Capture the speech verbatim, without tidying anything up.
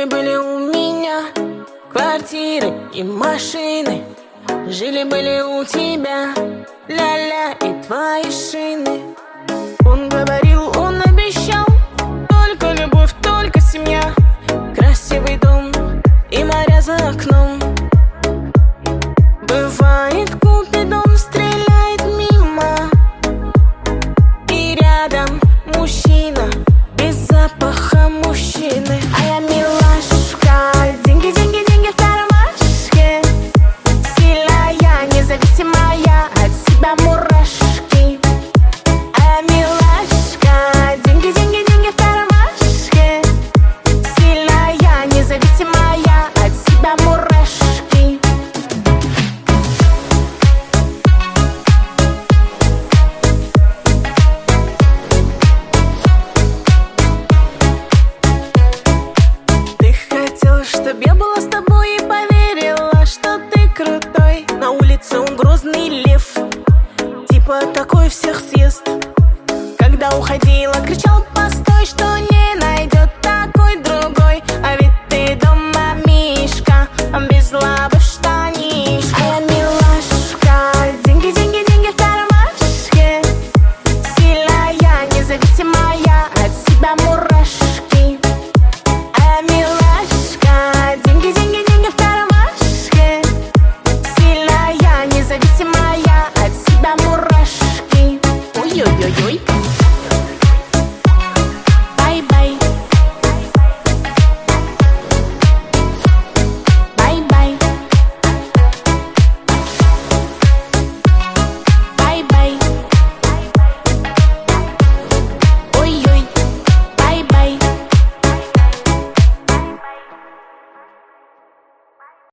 Жили-были у меня квартиры и машины, жили-были у тебя ля-ля и твои шины. Он говорил, он обещал, только любовь, только семья, красивый дом и моря за окном. Бывает, Купидон стреляет мимо, и рядом мужчина без запаха мужчины. А я милашка, деньги, деньги, деньги в кармашке, сильная, независимая, от себя мурашки. А я милашка, деньги, деньги, деньги в кармашке, сильная, независимая, от себя мурашки. Чтоб я была с тобой и поверила, что ты крутой. На улице он грозный лев, типа такой всех съест. Когда уходила, кричал постой, что не найдет такой другой.